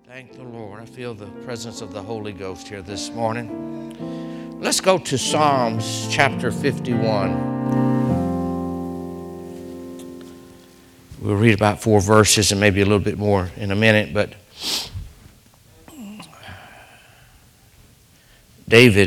Thank the Lord. I feel the presence of the Holy Ghost here this morning. Let's go to Psalms chapter 51. We'll read about 4 verses and maybe a little bit more in a minute, but David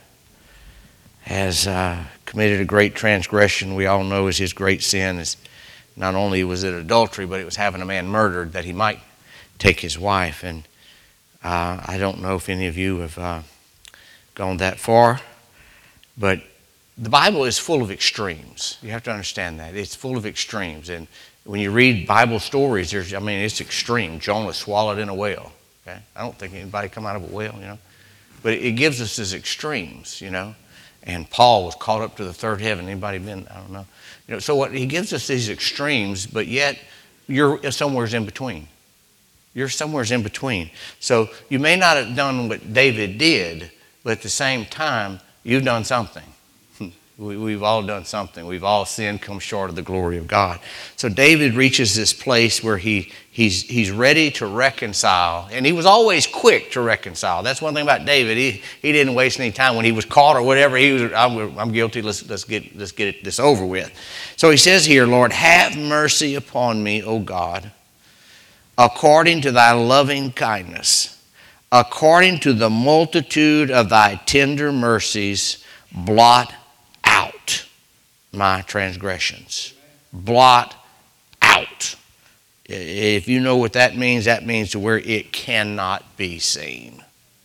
has committed a great transgression. We all know is his great sin. Is not only was it adultery, but it was having a man murdered that he might take his wife. And I don't know if any of you have gone that far, but the Bible is full of extremes. You have to understand that. It's full of extremes. And when you read Bible stories, it's extreme. Jonah swallowed in a whale. Okay? I don't think anybody come out of a whale, But it gives us these extremes, And Paul was caught up to the third heaven. Anybody been? I don't know. So what he gives us these extremes, but yet you're somewhere in between. You're somewhere in between. So you may not have done what David did, but at the same time, you've done something. We've all done something. We've all sinned, come short of the glory of God. So David reaches this place where he's ready to reconcile, and he was always quick to reconcile. That's one thing about David. He didn't waste any time when he was caught or whatever. I'm guilty. Let's get this over with. So he says here, Lord, have mercy upon me, O God, according to thy loving kindness, according to the multitude of thy tender mercies, blot out my transgressions. Blot out. If you know what that means to where it cannot be seen.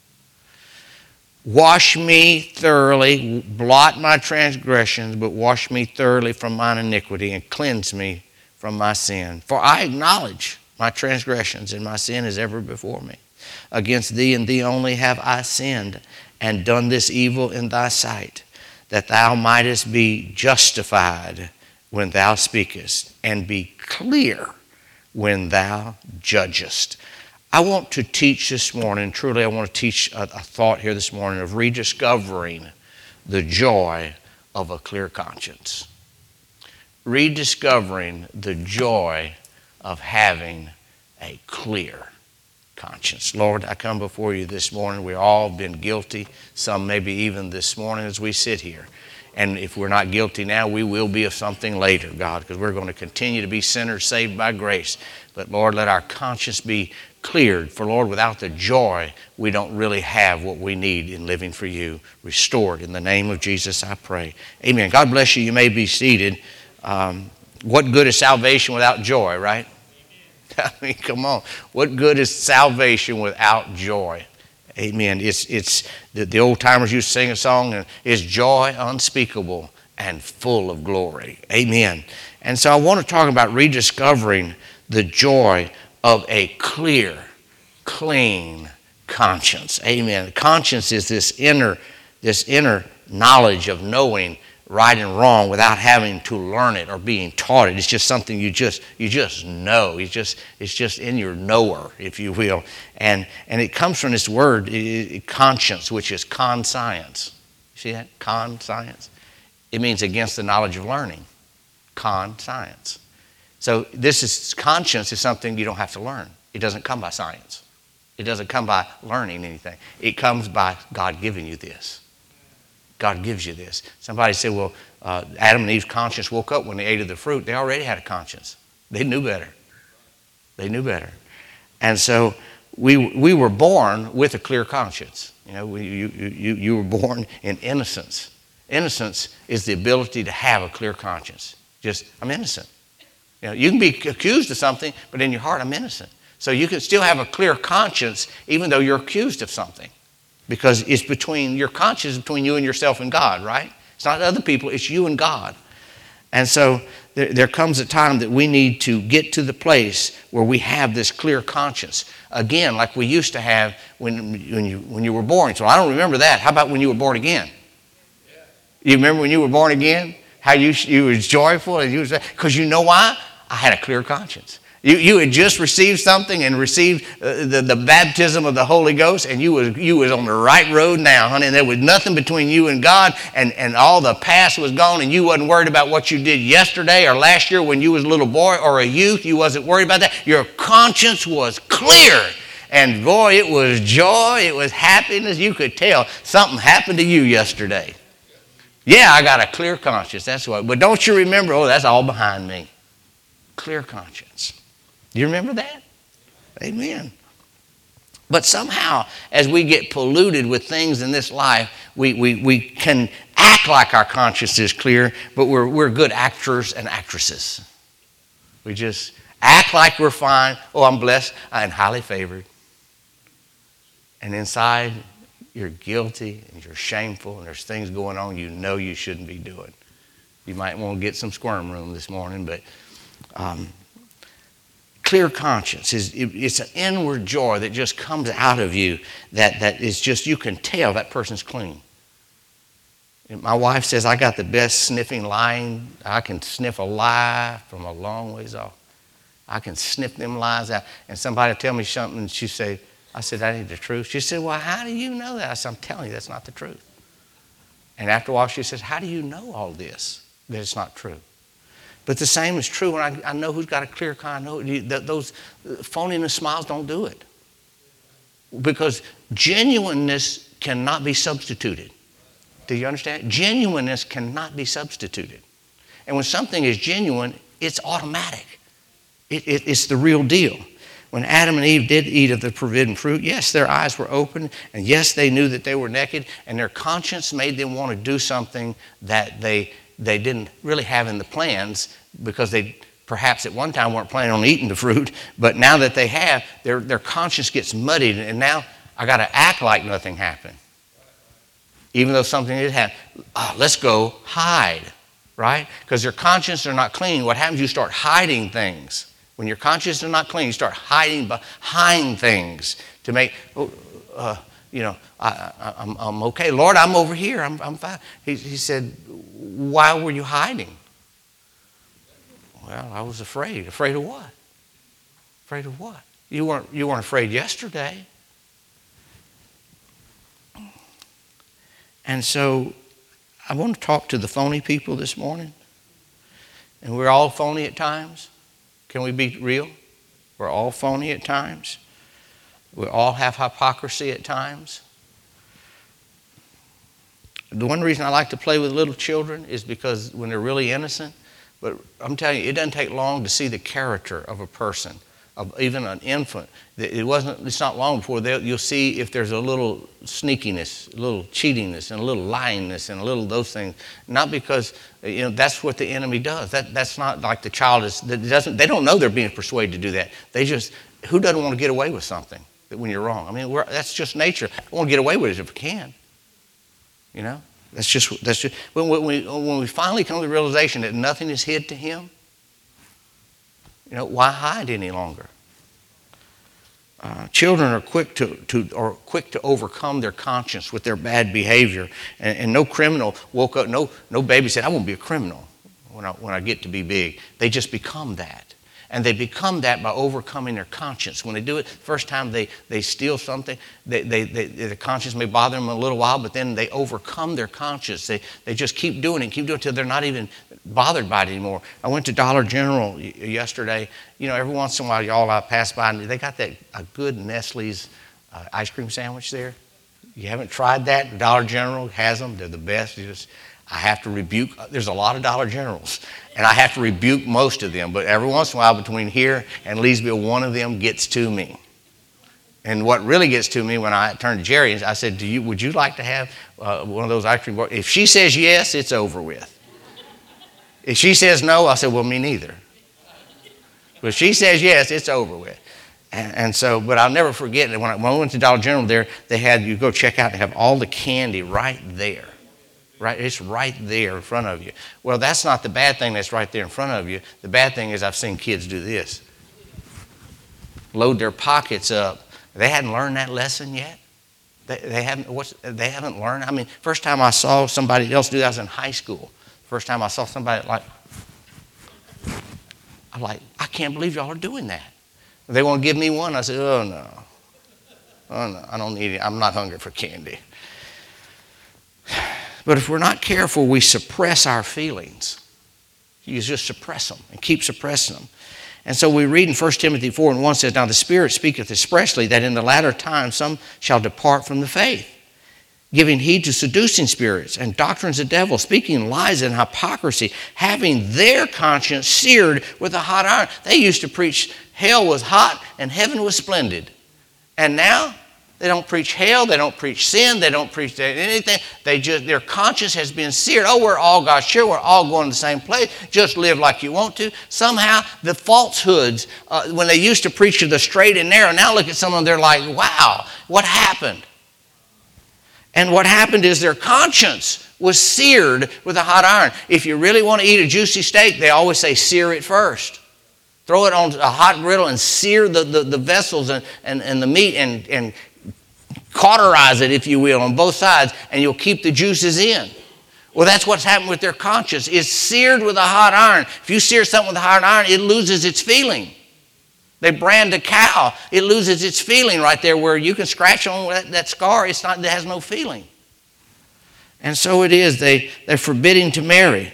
Wash me thoroughly, blot my transgressions, but wash me thoroughly from mine iniquity and cleanse me from my sin. For I acknowledge my transgressions, and my sin is ever before me. Against thee and thee only have I sinned, and done this evil in thy sight, that thou mightest be justified when thou speakest, and be clear when thou judgest. I want to teach this morning, truly I want to teach a thought here this morning of rediscovering the joy of a clear conscience. Rediscovering the joy of having a clear conscience. Lord, I come before you this morning. We've all been guilty, some maybe even this morning as we sit here. And if we're not guilty now, we will be of something later, God, because we're going to continue to be sinners saved by grace. But Lord, let our conscience be cleared. For Lord, without the joy, we don't really have what we need in living for you. Restored. In the name of Jesus, I pray. Amen. God bless you. You may be seated. What good is salvation without joy, right? I mean, come on. What good is salvation without joy? Amen. It's the old timers used to sing a song, and it's joy unspeakable and full of glory. Amen. And so I want to talk about rediscovering the joy of a clear, clean conscience. Amen. Conscience is this inner knowledge of knowing right and wrong without having to learn it or being taught it. It's just something you just know. It's just in your knower, if you will. And it comes from this word, conscience, which is conscience. You see that? Conscience. It means against the knowledge of learning. Conscience. So conscience is something you don't have to learn. It doesn't come by science. It doesn't come by learning anything. It comes by God giving you this. God gives you this. Somebody said, well, Adam and Eve's conscience woke up when they ate of the fruit. They already had a conscience. They knew better. They knew better. And so we were born with a clear conscience. You were born in innocence. Innocence is the ability to have a clear conscience. I'm innocent. You can be accused of something, but in your heart, I'm innocent. So you can still have a clear conscience even though you're accused of something. Because it's your conscience is between you and yourself and God, right? It's not other people, it's you and God. And so there comes a time that we need to get to the place where we have this clear conscience. Again, like we used to have when you were born. So I don't remember that. How about when you were born again? You remember when you were born again? How you were joyful? Because you know why? I had a clear conscience. You had just received something and received the baptism of the Holy Ghost, and you was on the right road now, honey. And there was nothing between you and God, and all the past was gone, and you wasn't worried about what you did yesterday or last year when you was a little boy or a youth. You wasn't worried about that. Your conscience was clear. And boy, it was joy, it was happiness. You could tell something happened to you yesterday. Yeah, I got a clear conscience, that's what. But don't you remember, oh, that's all behind me. Clear conscience. Do you remember that? Amen. But somehow, as we get polluted with things in this life, we can act like our conscience is clear, but we're good actors and actresses. We just act like we're fine. Oh, I'm blessed and highly favored. And inside, you're guilty and you're shameful and there's things going on you know you shouldn't be doing. You might want to get some squirm room this morning, but clear conscience it's an inward joy that just comes out of you that is just, you can tell that person's clean. And my wife says I got the best sniffing line. I can sniff a lie from a long ways off. I can sniff them lies out. And somebody will tell me something and she say, I said, that ain't the truth. She said, well, how do you know that? I said, I'm telling you, that's not the truth. And after a while she says, how do you know all this, that it's not true? But the same is true when I know who's got a clear conscience. Those phoniness smiles don't do it. Because genuineness cannot be substituted. Do you understand? Genuineness cannot be substituted. And when something is genuine, it's automatic. It's the real deal. When Adam and Eve did eat of the forbidden fruit, yes, their eyes were open, and yes, they knew that they were naked, and their conscience made them want to do something that they didn't really have in the plans, because they perhaps at one time weren't planning on eating the fruit, but now that they have, their conscience gets muddied, and now I got to act like nothing happened. Even though something did happen. Let's go hide, right? Because their conscience are not clean. What happens, you start hiding things. When your conscience is not clean, you start hiding behind things to make, I'm okay. Lord, I'm over here. I'm fine. He said, why were you hiding? Well, I was afraid. Afraid of what? Afraid of what? You weren't afraid yesterday. And so I want to talk to the phony people this morning. And we're all phony at times. Can we be real? We're all phony at times. We all have hypocrisy at times. The one reason I like to play with little children is because when they're really innocent, but I'm telling you, it doesn't take long to see the character of a person, of even an infant. It's not long before you'll see if there's a little sneakiness, a little cheatiness, and a little lyingness, and a little those things. Not because that's what the enemy does. That's not like the child is. They don't know they're being persuaded to do that. Who doesn't want to get away with something when you're wrong? I mean, that's just nature. I want to get away with it if we can. That's just when we finally come to the realization that nothing is hid to him. Why hide any longer? Children are quick to overcome their conscience with their bad behavior, and no criminal woke up. No baby said, "I won't be a criminal when I get to be big." They just become that, and they become that by overcoming their conscience. When they do it, first time they steal something, the conscience may bother them a little while, but then they overcome their conscience. They just keep doing it until they're not even bothered by it anymore. I went to Dollar General yesterday. Every once in a while, I pass by, and they got a good Nestle's ice cream sandwich there. You haven't tried that? Dollar General has them. They're the best. I have to rebuke. There's a lot of Dollar Generals, and I have to rebuke most of them. But every once in a while, between here and Leesville, one of them gets to me. And what really gets to me, when I turned to Jerry, I said, would you like to have one of those ice cream bars? If she says yes, it's over with. If she says no, I said, well, me neither. But if she says yes, it's over with. And so, but I'll never forget that when I went to Dollar General there, they had, you go check out, they have all the candy right there. Right? It's right there in front of you. Well, that's not the bad thing that's right there in front of you. The bad thing is I've seen kids do this. Load their pockets up. They hadn't learned that lesson yet. They haven't learned. I mean, first time I saw somebody else do that, I was in high school. First time I saw somebody I'm like, I can't believe y'all are doing that. They want to give me one. I said, oh no, I don't need it. I'm not hungry for candy. But if we're not careful, we suppress our feelings. You just suppress them and keep suppressing them. And so we read in 1 Timothy 4:1 says, "Now the Spirit speaketh expressly that in the latter times some shall depart from the faith, giving heed to seducing spirits and doctrines of devils, speaking lies and hypocrisy, having their conscience seared with a hot iron." They used to preach hell was hot and heaven was splendid. And now they don't preach hell, they don't preach sin, they don't preach anything. Their conscience has been seared. Oh, we're all God's children, we're all going to the same place. Just live like you want to. Somehow the falsehoods, when they used to preach to the straight and narrow, now look at some of them, they're like, wow, what happened? And what happened is their conscience was seared with a hot iron. If you really want to eat a juicy steak, they always say sear it first. Throw it on a hot griddle and sear the vessels and the meat and cauterize it, if you will, on both sides, and you'll keep the juices in. Well, that's what's happened with their conscience. It's seared with a hot iron. If you sear something with a hot iron, it loses its feeling. They brand a cow, it loses its feeling right there where you can scratch on that scar. It has no feeling. And so it is. They're forbidding to marry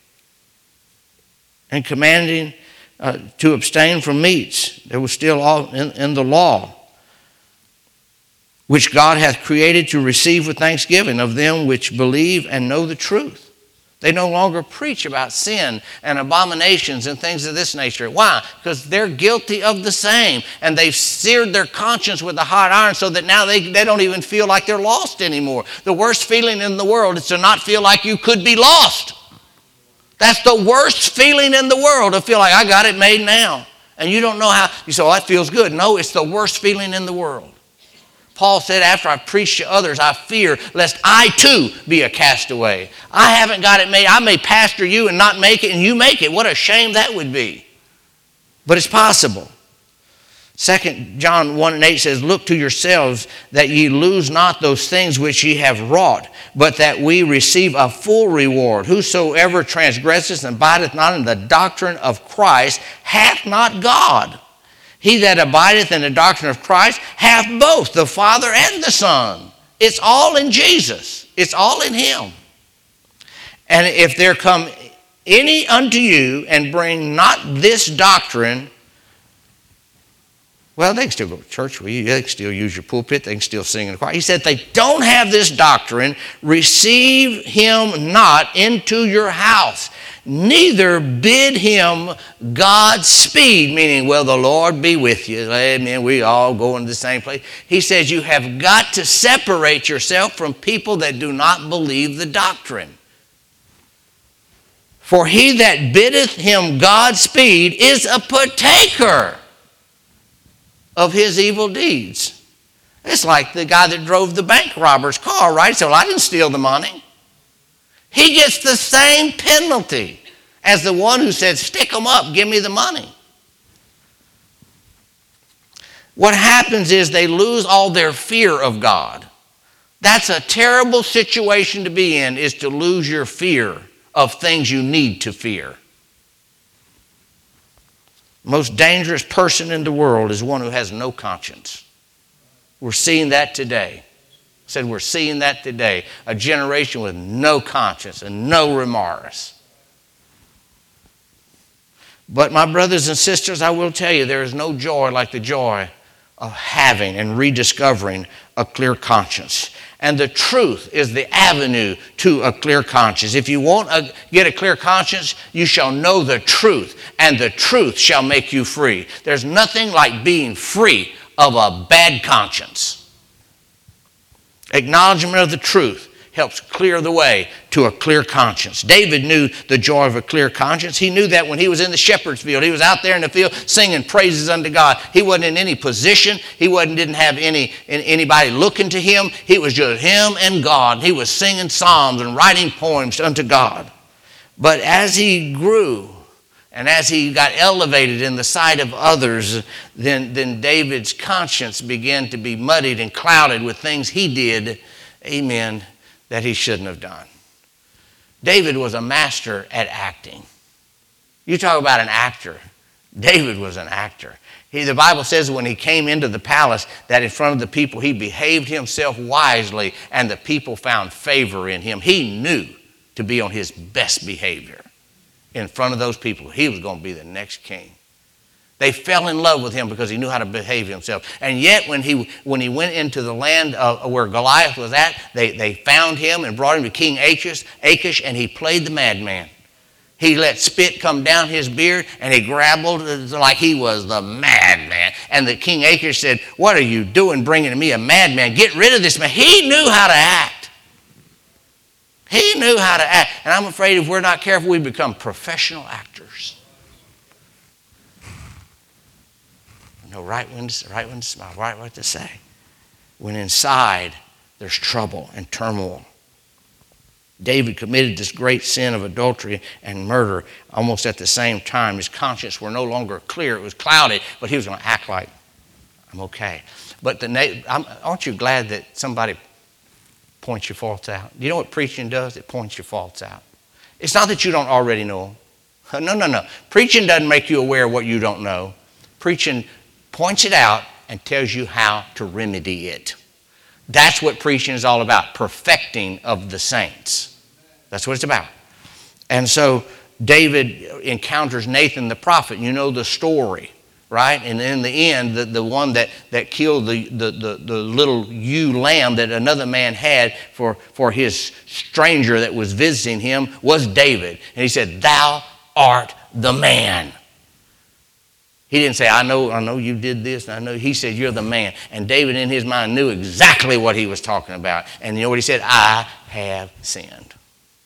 and commanding to abstain from meats. They were still all in the law, which God hath created to receive with thanksgiving of them which believe and know the truth. They no longer preach about sin and abominations and things of this nature. Why? Because they're guilty of the same. And they've seared their conscience with a hot iron so that now they don't even feel like they're lost anymore. The worst feeling in the world is to not feel like you could be lost. That's the worst feeling in the world, to feel like I got it made now. And you don't know how. You say, oh, that feels good. No, it's the worst feeling in the world. Paul said, after I preach to others, I fear lest I too be a castaway. I haven't got it made. I may pastor you and not make it, and you make it. What a shame that would be. But it's possible. 2 John 1:8 says, "Look to yourselves that ye lose not those things which ye have wrought, but that we receive a full reward. Whosoever transgresseth and abideth not in the doctrine of Christ hath not God. He that abideth in the doctrine of Christ hath both the Father and the Son." It's all in Jesus. It's all in Him. "And if there come any unto you and bring not this doctrine," well, they can still go to church with you. They can still use your pulpit. They can still sing in the choir. He said, they don't have this doctrine, receive him not into your house. Neither bid him Godspeed, meaning, well, the Lord be with you. Amen. We all go into the same place. He says you have got to separate yourself from people that do not believe the doctrine. "For he that biddeth him Godspeed is a partaker of his evil deeds." It's like the guy that drove the bank robber's car, right? So, well, I didn't steal the money. He gets the same penalty as the one who said, "Stick them up, give me the money." What happens is they lose all their fear of God. That's a terrible situation to be in, is to lose your fear of things you need to fear. Most dangerous person in the world is one who has no conscience. We're seeing that today. I said we're seeing that today. A generation with no conscience and no remorse. But my brothers and sisters, I will tell you, there is no joy like the joy of having and rediscovering a clear conscience. And the truth is the avenue to a clear conscience. If you want to get a clear conscience, you shall know the truth, and the truth shall make you free. There's nothing like being free of a bad conscience. Acknowledgement of the truth helps clear the way to a clear conscience. David knew the joy of a clear conscience. He knew that when he was in the shepherd's field. He was out there in the field singing praises unto God. He wasn't in any position. He didn't have anybody looking to him. He was just him and God. He was singing psalms and writing poems unto God. But as he grew and as he got elevated in the sight of others, then David's conscience began to be muddied and clouded with things he did, amen, that he shouldn't have done. David was a master at acting. You talk about an actor. David was an actor. The Bible says when he came into the palace that in front of the people he behaved himself wisely and the people found favor in him. He knew to be on his best behavior in front of those people. He was going to be the next king. They fell in love with him because he knew how to behave himself. And yet when he went into the land where Goliath was at, they found him and brought him to King Achish, and he played the madman. He let spit come down his beard, and he grabbled like he was the madman. And the King Achish said, "What are you doing bringing to me a madman? Get rid of this man." He knew how to act. He knew how to act. And I'm afraid if we're not careful, we become professional actors. No right when to smile, right what to say. When inside there's trouble and turmoil. David committed this great sin of adultery and murder almost at the same time. His conscience were no longer clear. It was clouded, but he was going to act like, I'm okay. But aren't you glad that somebody points your faults out? You know what preaching does? It points your faults out. It's not that you don't already know them. No. Preaching doesn't make you aware of what you don't know. Preaching points it out and tells you how to remedy it. That's what preaching is all about, perfecting of the saints. That's what it's about. And so David encounters Nathan the prophet. You know the story, right? And in the end, the one that killed the little ewe lamb that another man had for his stranger that was visiting him was David. And he said, "Thou art the man." He didn't say, I know you did this, and I know. He said, "You're the man." And David in his mind knew exactly what he was talking about. And you know what he said? "I have sinned."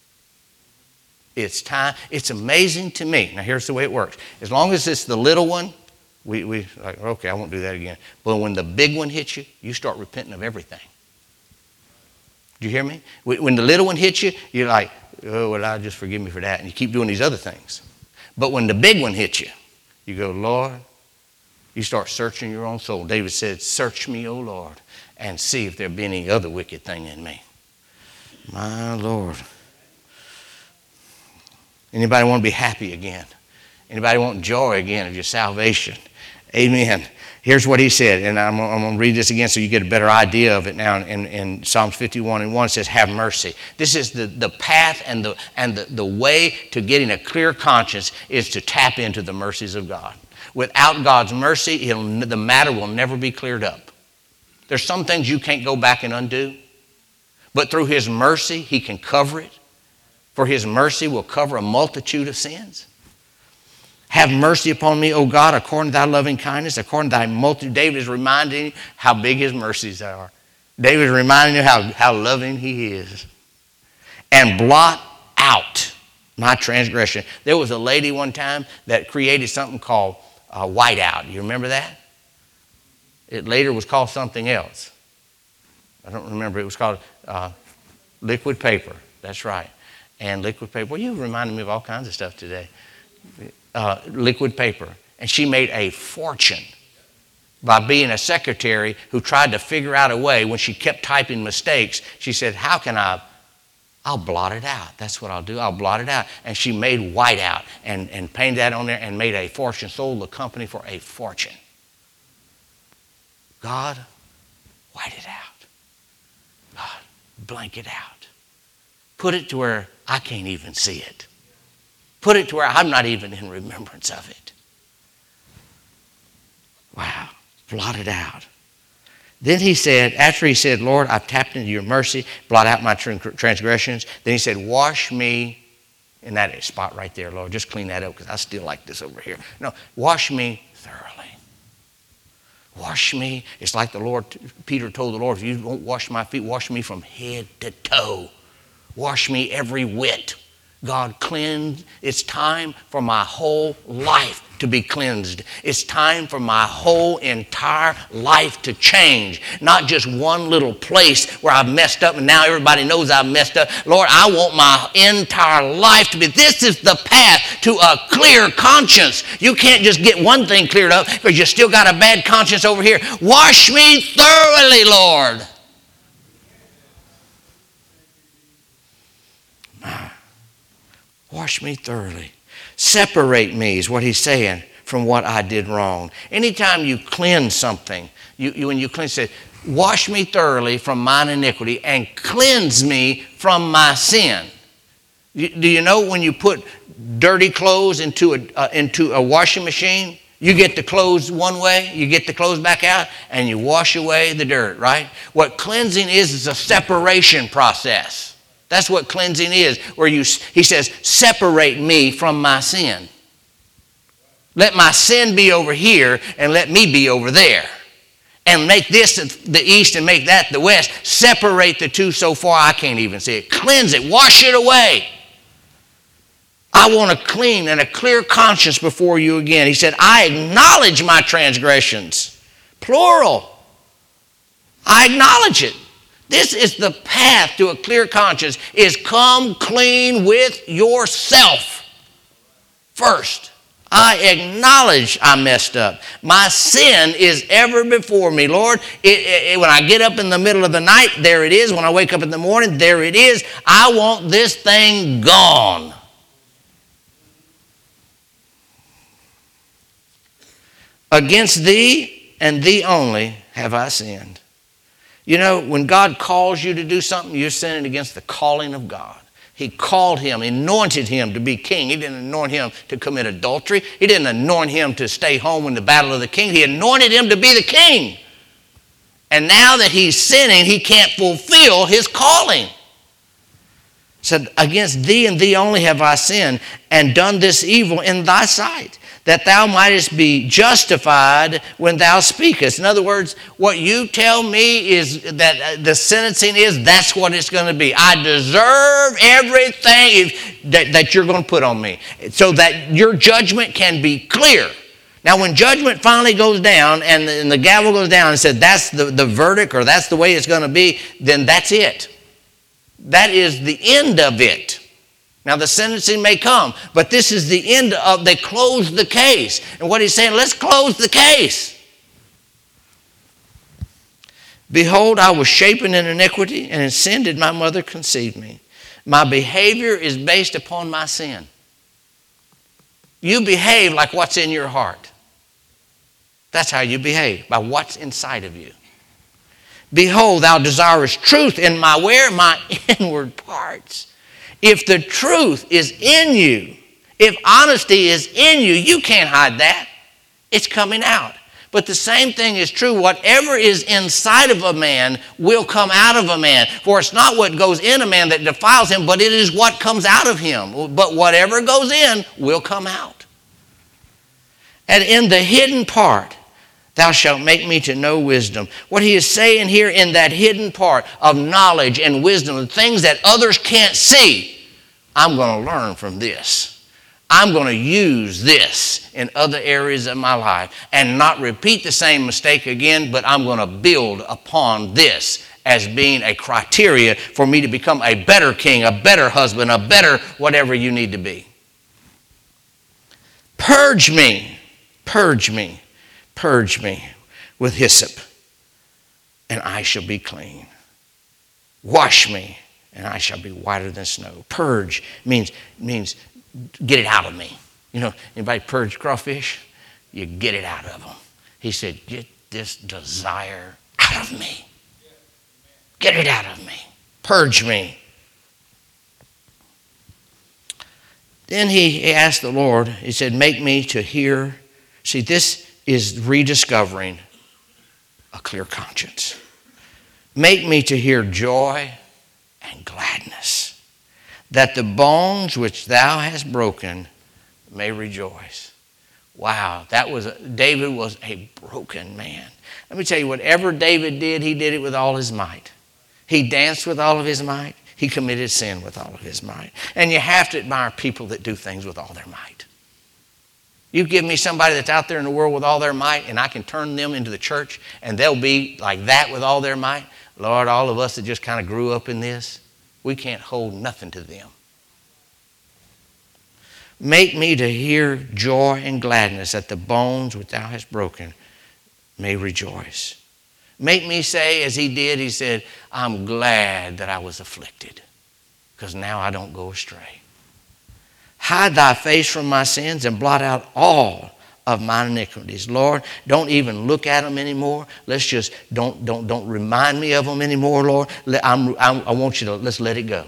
It's time. It's amazing to me. Now here's the way it works. As long as it's the little one, we like, okay, I won't do that again. But when the big one hits you, you start repenting of everything. Do you hear me? When the little one hits you, you're like, "Oh, well, I'll just forgive me for that." And you keep doing these other things. But when the big one hits you, you go, "Lord," you start searching your own soul. David said, "Search me, O Lord, and see if there be any other wicked thing in me." My Lord. Anybody want to be happy again? Anybody want joy again of your salvation? Amen. Here's what he said, and I'm going to read this again so you get a better idea of it now. In Psalms 51:1, it says, "Have mercy." This is the path and the way to getting a clear conscience is to tap into the mercies of God. Without God's mercy, the matter will never be cleared up. There's some things you can't go back and undo, but through his mercy, he can cover it. For his mercy will cover a multitude of sins. "Have mercy upon me, O God, according to thy loving kindness, according to thy multitude." David is reminding you how big his mercies are. David is reminding you how loving he is. "And blot out my transgression." There was a lady one time that created something called whiteout. You remember that? It later was called something else. I don't remember. It was called liquid paper. That's right. And liquid paper. Well, you reminded me of all kinds of stuff today. Liquid paper. And she made a fortune by being a secretary who tried to figure out a way. When she kept typing mistakes, she said, "How can I'll blot it out. That's what I'll do. I'll blot it out." And she made whiteout and painted that on there and made a fortune, sold the company for a fortune. God, white it out. God, blank it out. Put it to where I can't even see it. Put it to where I'm not even in remembrance of it. Wow. Blot it out. Then he said, after he said, "Lord, I've tapped into your mercy, blot out my transgressions." Then he said, "Wash me," in that spot right there, Lord. Just clean that up because I still like this over here. No, wash me thoroughly. Wash me. It's like Peter told the Lord, "If you won't wash my feet, wash me from head to toe. Wash me every whit." God, cleanse. It's time for my whole life to be cleansed. It's time for my whole entire life to change. Not just one little place where I've messed up and now everybody knows I've messed up. Lord, I want my entire life to be. This is the path to a clear conscience. You can't just get one thing cleared up because you still got a bad conscience over here. Wash me thoroughly, Lord. Wash me thoroughly. Separate me is what he's saying from what I did wrong. Anytime you cleanse something, when you cleanse it, wash me thoroughly from mine iniquity and cleanse me from my sin. Do you know when you put dirty clothes into a washing machine, You get the clothes one way, you get the clothes back out, and you wash away the dirt, right? What cleansing is a separation process. That's what cleansing is, where he says, separate me from my sin. Let my sin be over here, and let me be over there. And make this the east and make that the west. Separate the two so far I can't even see it. Cleanse it, wash it away. I want a clean and a clear conscience before you again. He said, I acknowledge my transgressions. Plural. I acknowledge it. This is the path to a clear conscience, is come clean with yourself first. I acknowledge I messed up. My sin is ever before me, Lord. When I get up in the middle of the night, there it is. When I wake up in the morning, there it is. I want this thing gone. Against thee and thee only have I sinned. You know, when God calls you to do something, you're sinning against the calling of God. He called him, anointed him to be king. He didn't anoint him to commit adultery. He didn't anoint him to stay home in the battle of the king. He anointed him to be the king. And now that he's sinning, he can't fulfill his calling. He said, against thee and thee only have I sinned, and done this evil in thy sight, that thou mightest be justified when thou speakest. In other words, what you tell me is that the sentencing is, that's what it's going to be. I deserve everything that you're going to put on me, so that your judgment can be clear. Now, when judgment finally goes down and the gavel goes down and said that's the verdict, or that's the way it's going to be, then that's it. That is the end of it. Now, the sentencing may come, but this is the end of, they closed the case. And what he's saying, let's close the case. Behold, I was shapen in iniquity, and in sin did my mother conceive me. My behavior is based upon my sin. You behave like what's in your heart. That's how you behave, by what's inside of you. Behold, thou desirest truth in my where? My inward parts. If the truth is in you, if honesty is in you, you can't hide that. It's coming out. But the same thing is true. Whatever is inside of a man will come out of a man. For it's not what goes in a man that defiles him, but it is what comes out of him. But whatever goes in will come out. And in the hidden part, thou shalt make me to know wisdom. What he is saying here, in that hidden part of knowledge and wisdom, the things that others can't see, I'm going to learn from this. I'm going to use this in other areas of my life and not repeat the same mistake again, but I'm going to build upon this as being a criteria for me to become a better king, a better husband, a better whatever you need to be. Purge me, purge me. Purge me with hyssop, and I shall be clean. Wash me, and I shall be whiter than snow. Purge means get it out of me. You know, anybody purge crawfish? You get it out of them. He said, get this desire out of me. Get it out of me. Purge me. Then he asked the Lord, he said, make me to hear. See, this is rediscovering a clear conscience. Make me to hear joy and gladness, that the bones which thou hast broken may rejoice. Wow, David was a broken man. Let me tell you, whatever David did, he did it with all his might. He danced with all of his might. He committed sin with all of his might. And you have to admire people that do things with all their might. You give me somebody that's out there in the world with all their might, and I can turn them into the church, and they'll be like that with all their might. Lord, all of us that just kind of grew up in this, we can't hold nothing to them. Make me to hear joy and gladness, that the bones which thou hast broken may rejoice. Make me say, as he did, he said, I'm glad that I was afflicted, because now I don't go astray. Hide thy face from my sins and blot out all of my iniquities. Lord, don't even look at them anymore. Let's just don't remind me of them anymore, Lord. I want you to, let's let it go.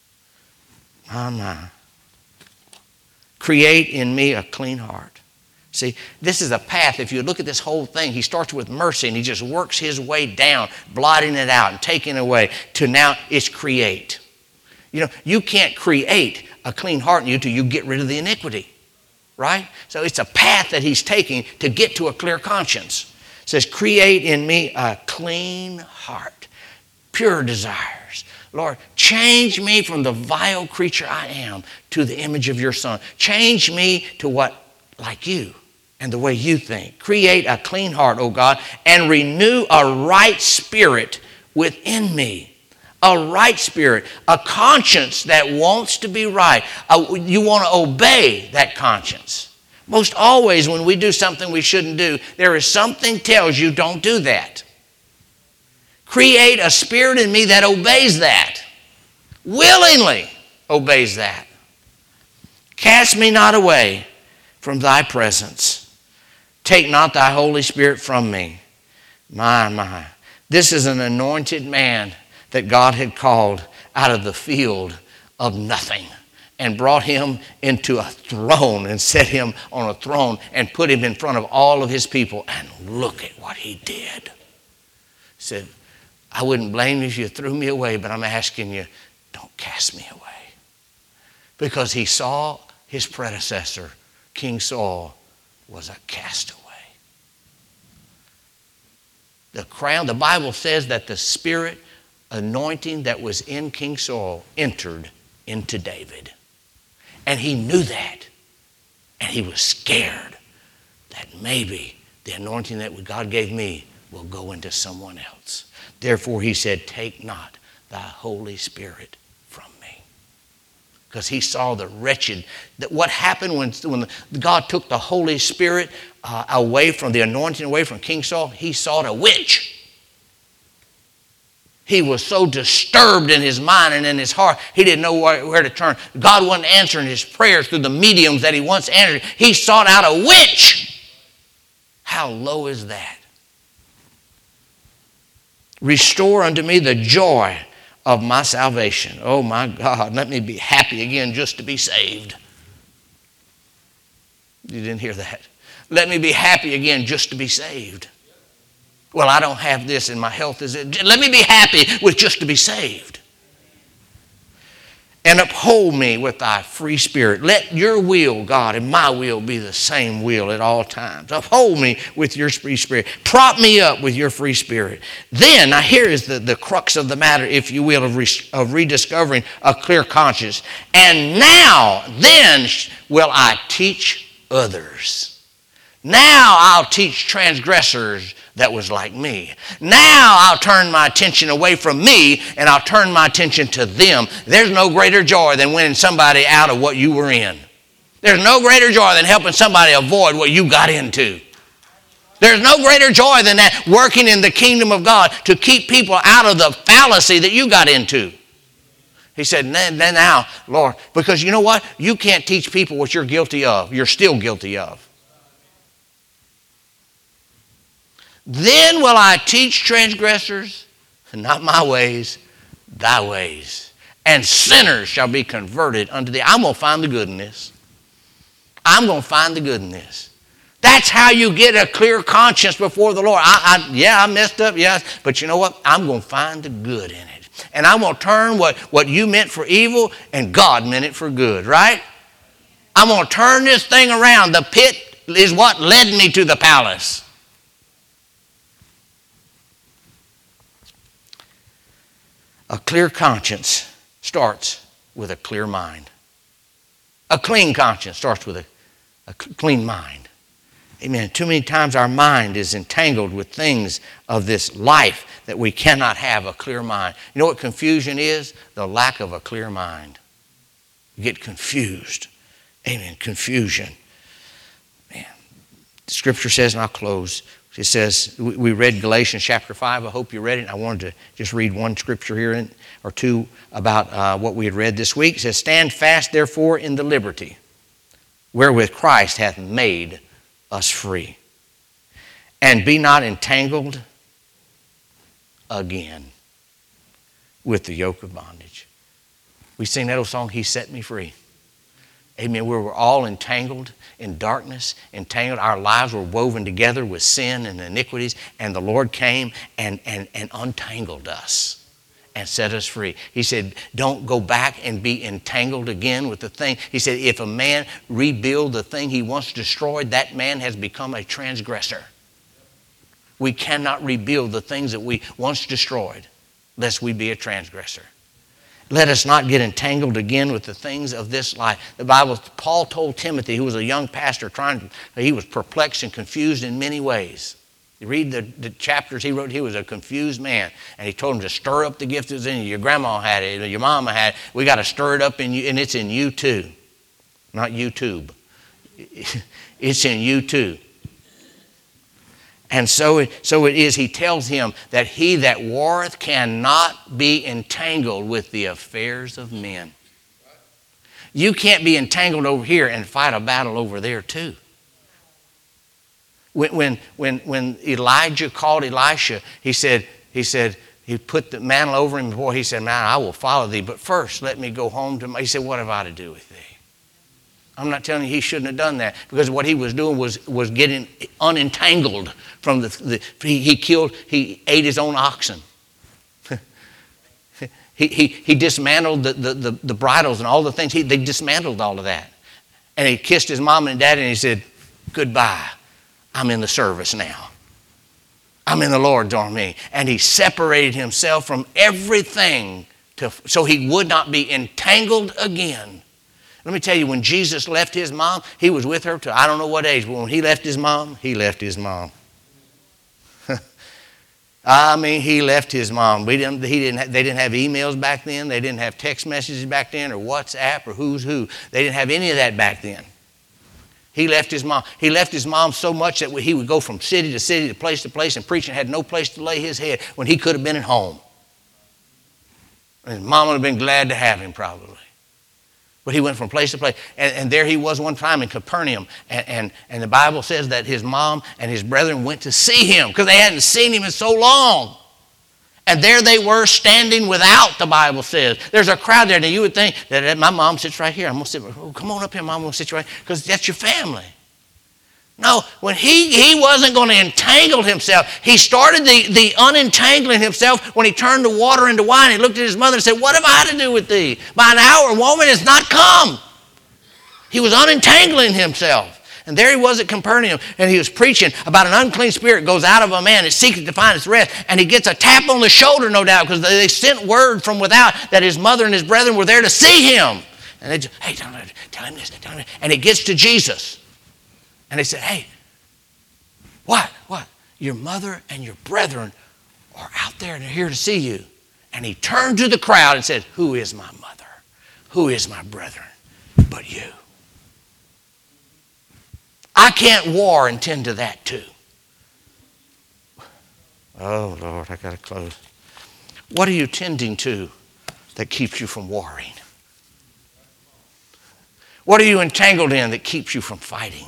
My. Create in me a clean heart. See, this is a path. If you look at this whole thing, he starts with mercy and he just works his way down, blotting it out and taking it away to now it's create. You know, you can't create a clean heart in you till you get rid of the iniquity, right? So it's a path that he's taking to get to a clear conscience. It says, create in me a clean heart, pure desires. Lord, change me from the vile creature I am to the image of your Son. Change me to what? Like you and the way you think. Create a clean heart, O God, and renew a right spirit within me. A right spirit, a conscience that wants to be right. You want to obey that conscience. Most always when we do something we shouldn't do, there is something tells you don't do that. Create a spirit in me that obeys that. Willingly obeys that. Cast me not away from thy presence. Take not thy Holy Spirit from me. My. This is an anointed man that God had called out of the field of nothing and brought him into a throne and set him on a throne and put him in front of all of his people. And look at what he did. He said, I wouldn't blame you if you threw me away, but I'm asking you, don't cast me away. Because he saw his predecessor, King Saul, was a castaway. The crown, the Bible says that the spirit anointing that was in King Saul entered into David. And he knew that. And he was scared that maybe the anointing that God gave me will go into someone else. Therefore he said, take not thy Holy Spirit from me. Because he saw the wretched, that what happened when God took the Holy Spirit away from the anointing, away from King Saul, he saw a witch. He was so disturbed in his mind and in his heart, he didn't know where to turn. God wasn't answering his prayers through the mediums that he once answered. He sought out a witch. How low is that? Restore unto me the joy of my salvation. Oh my God, let me be happy again just to be saved. You didn't hear that. Let me be happy again just to be saved. Well, I don't have this and my health is it. Let me be happy with just to be saved. And uphold me with thy free spirit. Let your will, God, and my will be the same will at all times. Uphold me with your free spirit. Prop me up with your free spirit. Then, now here is the crux of the matter, if you will, of rediscovering a clear conscience. And now, then will I teach others. Now I'll teach transgressors that was like me. Now I'll turn my attention away from me and I'll turn my attention to them. There's no greater joy than winning somebody out of what you were in. There's no greater joy than helping somebody avoid what you got into. There's no greater joy than that, working in the kingdom of God to keep people out of the fallacy that you got into. He said, now, Lord, because you know what? You can't teach people what you're guilty of. You're still guilty of. Then will I teach transgressors, not my ways, thy ways. And sinners shall be converted unto thee. I'm going to find the good in this. I'm going to find the good in this. That's how you get a clear conscience before the Lord. I messed up, yes. But you know what? I'm going to find the good in it. And I'm going to turn what you meant for evil and God meant it for good, right? I'm going to turn this thing around. The pit is what led me to the palace. A clear conscience starts with a clear mind. A clean conscience starts with a clean mind. Amen. Too many times our mind is entangled with things of this life that we cannot have a clear mind. You know what confusion is? The lack of a clear mind. You get confused. Amen. Confusion. Man. The scripture says, and I'll close, it says, we read Galatians chapter 5. I hope you read it. I wanted to just read one scripture here or two about what we had read this week. It says, stand fast, therefore, in the liberty wherewith Christ hath made us free. And be not entangled again with the yoke of bondage. We sing that old song, He set me free. Amen. We were all entangled in darkness, entangled. Our lives were woven together with sin and iniquities, and the Lord came and untangled us and set us free. He said, don't go back and be entangled again with the thing. He said, if a man rebuild the thing he once destroyed, that man has become a transgressor. We cannot rebuild the things that we once destroyed, lest we be a transgressor. Let us not get entangled again with the things of this life. The Bible, Paul told Timothy, who was a young pastor, he was perplexed and confused in many ways. You read the chapters he wrote, he was a confused man. And he told him to stir up the gift that's in you. Your grandma had it, your mama had it. We got to stir it up in you, and it's in you too. Not YouTube. It's in you too. And so it is, he tells him that he that warreth cannot be entangled with the affairs of men. You can't be entangled over here and fight a battle over there too. When Elijah called Elisha, he put the mantle over him before. He said, man, I will follow thee, but first let me go home to my. He said, what have I to do with thee? I'm not telling you he shouldn't have done that, because what he was doing was getting unentangled from he ate his own oxen. he dismantled the bridles and all the things. They dismantled all of that. And he kissed his mom and dad and he said, goodbye. I'm in the service now. I'm in the Lord's army. And he separated himself from everything so he would not be entangled again. Let me tell you, when Jesus left his mom, he was with her to I don't know what age, but when he left his mom, he left his mom. I mean, he left his mom. They didn't have emails back then. They didn't have text messages back then, or WhatsApp, or who's who. They didn't have any of that back then. He left his mom. He left his mom so much that he would go from city to city, to place, and preach, and had no place to lay his head when he could have been at home. And his mom would have been glad to have him, probably. But he went from place to place. And there he was one time in Capernaum. And the Bible says that his mom and his brethren went to see him because they hadn't seen him in so long. And there they were standing without, the Bible says. There's a crowd there. Now you would think that my mom sits right here. I'm going to sit, oh, come on up here, Mom. I'm going to sit you right here because that's your family. No, when he wasn't going to entangle himself. He started the unentangling himself when he turned the water into wine. He looked at his mother and said, what have I to do with thee? By an hour, woman, is not come. He was unentangling himself. And there he was at Capernaum, and he was preaching about an unclean spirit goes out of a man, it seeketh to find its rest, and he gets a tap on the shoulder, no doubt, because they sent word from without that his mother and his brethren were there to see him. And they just, hey, tell him this, tell him this. And it gets to Jesus. And they said, hey, what? Your mother and your brethren are out there and they're here to see you. And he turned to the crowd and said, who is my mother? Who is my brethren but you? I can't war and tend to that too. Oh, Lord, I got to close. What are you tending to that keeps you from warring? What are you entangled in that keeps you from fighting?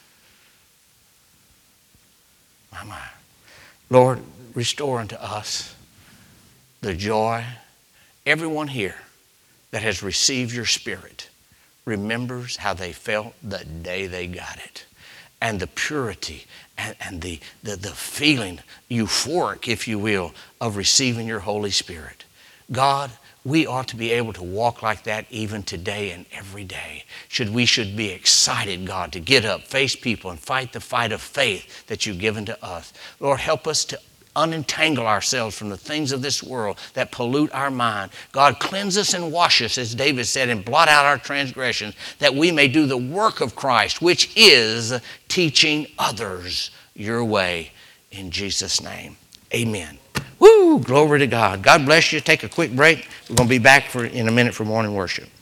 My. Lord, restore unto us the joy. Everyone here that has received your Spirit remembers how they felt the day they got it. And the purity and the feeling, euphoric, if you will, of receiving your Holy Spirit. God, we ought to be able to walk like that even today and every day. We should be excited, God, to get up, face people, and fight the fight of faith that you've given to us. Lord, help us to unentangle ourselves from the things of this world that pollute our mind. God, cleanse us and wash us, as David said, and blot out our transgressions, that we may do the work of Christ, which is teaching others your way. In Jesus' name, amen. Woo! Glory to God. God bless you. Take a quick break. We're going to be back in a minute for morning worship.